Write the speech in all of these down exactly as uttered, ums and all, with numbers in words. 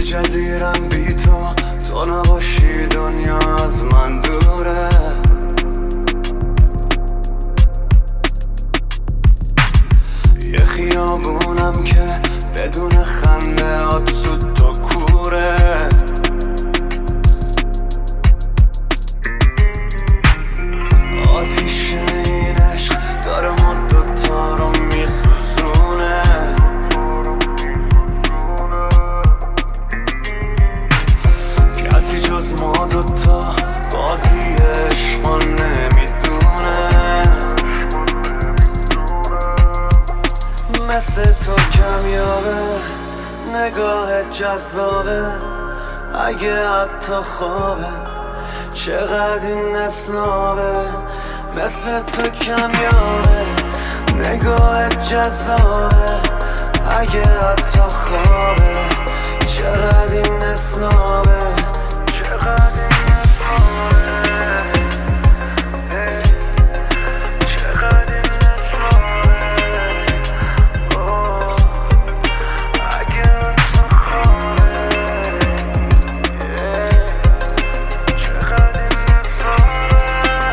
جزیرم بی تو، تو نباشی دنیا از من دوره. یه خیابونم که بدون خنده هات سود تو کوره. آتیش این عشق داره ما دوتا رو میسوزونه. کسی جز ما دوتا بازی عشقا نمیدونه. مثل تو کمیابه نگاه جذابه، اگه حتی خوابه چقدر این اسنابه. مثل تو کمیابه نگاه جذابه، اگه حتی خوابه چقدر این اسنابه. چقدر این اسنابه. چقدر این اسنابه. اوه. اگه حتی خوابه. چقدر این اسنابه.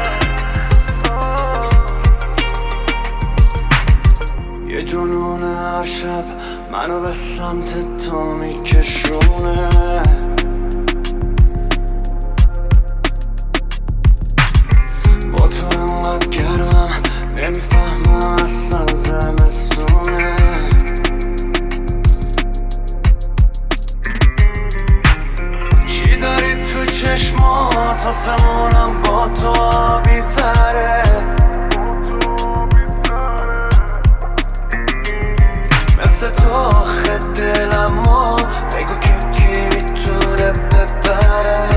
اوه. یه جنون هر شب منو به سمت تو میکشونه. با تو انقدر گرمم نمیفهمم اصلا زمستونه. چی داری تو چشمات آسمونم با تو آبی تره. مثل تو آخه دلمو بگو که کی میتونه ببره.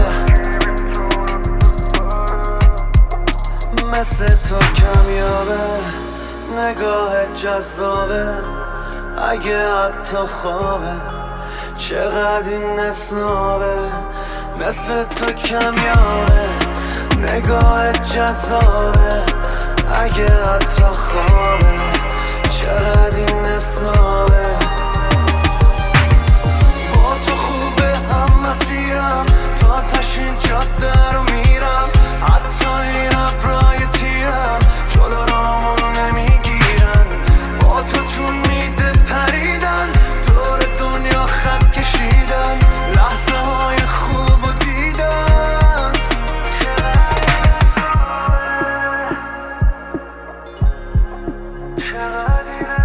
مثل تو کمیابه نگاه جذابه، اگه حتی خوابه چقدر این اسنابه. مثل تو کمیابه نگاه جذابه، اگه حتی خوابه چقدر این اسنابه. با تو خوبه هم مسیرم تا تشین جاده رو میرم. حتی این ابرای تیرم جلو رامون نمیگیرن. با تو چون میده پریدن دور دنیا خط کشیدن. لحظه های خوب و دیدن. چقدر